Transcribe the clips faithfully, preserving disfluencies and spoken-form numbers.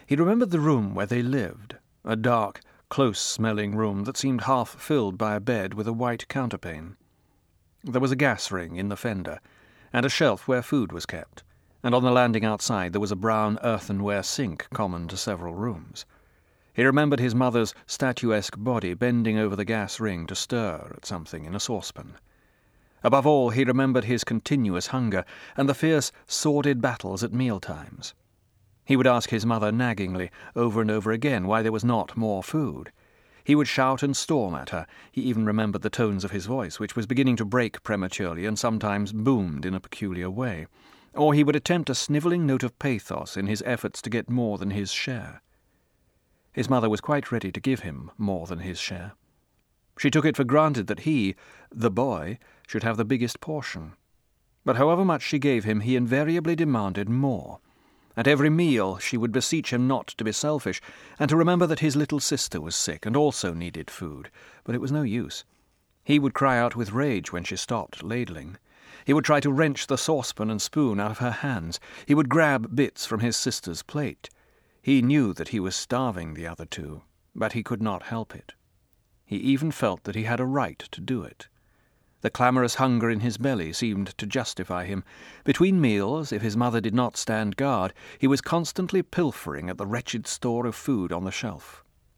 He remembered the room where they lived, a dark, close-smelling room that seemed half filled by a bed with a white counterpane. There was a gas ring in the fender, and a shelf where food was kept, and on the landing outside there was a brown earthenware sink common to several rooms. He remembered his mother's statuesque body bending over the gas ring to stir at something in a saucepan. Above all, he remembered his continuous hunger and the fierce, sordid battles at mealtimes. He would ask his mother naggingly, over and over again, why there was not more food. He would shout and storm at her. He even remembered the tones of his voice, which was beginning to break prematurely and sometimes boomed in a peculiar way. Or he would attempt a snivelling note of pathos in his efforts to get more than his share. His mother was quite ready to give him more than his share. She took it for granted that he, the boy, should have the biggest portion. But however much she gave him, he invariably demanded more. At every meal she would beseech him not to be selfish, and to remember that his little sister was sick and also needed food. But it was no use. He would cry out with rage when she stopped ladling. He would try to wrench the saucepan and spoon out of her hands. He would grab bits from his sister's plate. He knew that he was starving the other two, but he could not help it. He even felt that he had a right to do it. The clamorous hunger in his belly seemed to justify him. Between meals, if his mother did not stand guard, he was constantly pilfering at the wretched store of food on the shelf.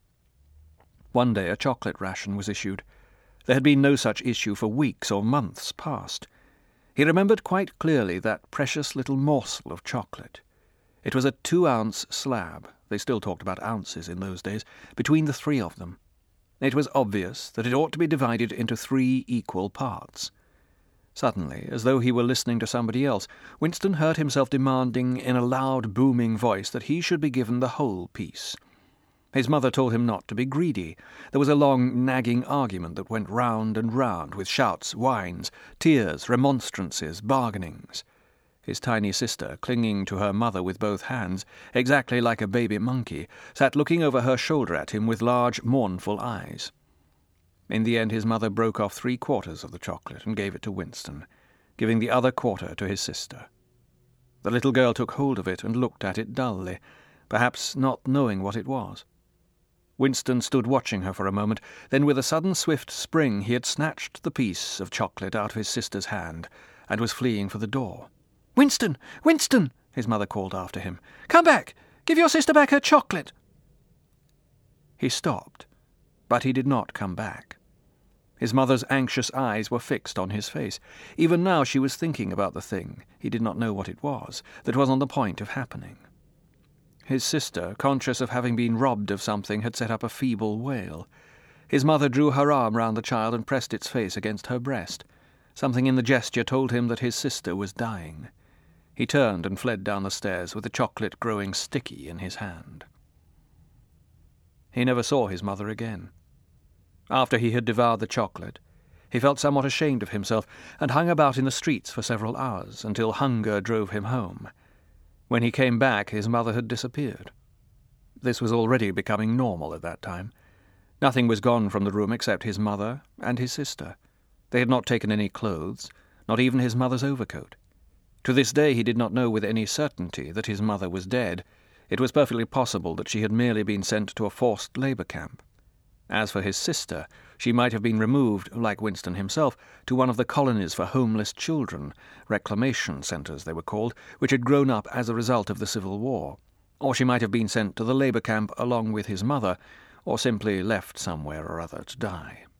One day a chocolate ration was issued. There had been no such issue for weeks or months past. He remembered quite clearly that precious little morsel of chocolate. It was a two-ounce slab, they still talked about ounces in those days, between the three of them. It was obvious that it ought to be divided into three equal parts. Suddenly, as though he were listening to somebody else, Winston heard himself demanding in a loud, booming voice that he should be given the whole piece. His mother told him not to be greedy. There was a long, nagging argument that went round and round, with shouts, whines, tears, remonstrances, bargainings. His tiny sister, clinging to her mother with both hands, exactly like a baby monkey, sat looking over her shoulder at him with large, mournful eyes. In the end his mother broke off three quarters of the chocolate and gave it to Winston, giving the other quarter to his sister. The little girl took hold of it and looked at it dully, perhaps not knowing what it was. Winston stood watching her for a moment, then with a sudden swift spring he had snatched the piece of chocolate out of his sister's hand and was fleeing for the door. "Winston! Winston!" his mother called after him. "Come back! Give your sister back her chocolate!" He stopped, but he did not come back. His mother's anxious eyes were fixed on his face. Even now she was thinking about the thing, he did not know what it was, that was on the point of happening. His sister, conscious of having been robbed of something, had set up a feeble wail. His mother drew her arm round the child and pressed its face against her breast. Something in the gesture told him that his sister was dying. He turned and fled down the stairs with the chocolate growing sticky in his hand. He never saw his mother again. After he had devoured the chocolate, he felt somewhat ashamed of himself and hung about in the streets for several hours until hunger drove him home. When he came back, his mother had disappeared. This was already becoming normal at that time. Nothing was gone from the room except his mother and his sister. They had not taken any clothes, not even his mother's overcoat. To this day he did not know with any certainty that his mother was dead. It was perfectly possible that she had merely been sent to a forced labour camp. As for his sister, she might have been removed, like Winston himself, to one of the colonies for homeless children, reclamation centres they were called, which had grown up as a result of the Civil War. Or she might have been sent to the labour camp along with his mother, or simply left somewhere or other to die.